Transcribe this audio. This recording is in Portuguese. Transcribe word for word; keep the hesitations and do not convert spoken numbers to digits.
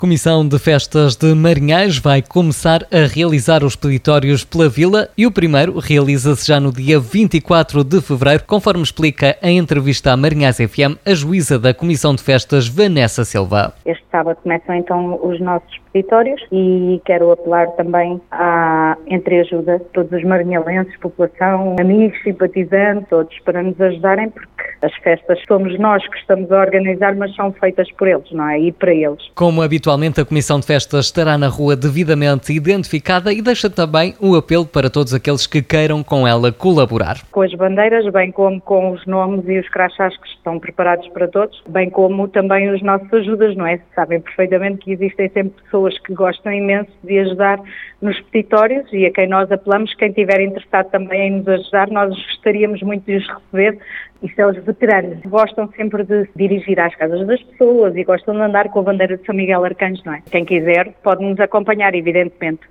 Comissão de Festas de Marinhais vai começar a realizar os peditórios pela Vila e o primeiro realiza-se já no dia vinte e quatro de fevereiro, conforme explica em entrevista à Marinhais F M a juíza da Comissão de Festas, Vanessa Silva. Este sábado começam então os nossos peditórios e quero apelar também à entreajuda de todos os marinhalenses, população, amigos, simpatizantes, todos para nos ajudarem, porque as festas somos nós que estamos a organizar, mas são feitas por eles, não é? E para eles. Como habitualmente, a Comissão de Festas estará na rua devidamente identificada e deixa também um apelo para todos aqueles que queiram com ela colaborar. Com as bandeiras, bem como com os nomes e os crachás que estão preparados para todos, bem como também os nossos ajudas, não é? Sabem perfeitamente que existem sempre pessoas que gostam imenso de ajudar nos peditórios e a quem nós apelamos, quem estiver interessado também em nos ajudar, nós gostaríamos muito de os receber. E são os veteranos, gostam sempre de dirigir às casas das pessoas e gostam de andar com a bandeira de São Miguel Arcanjo, não é? Quem quiser pode nos acompanhar, evidentemente.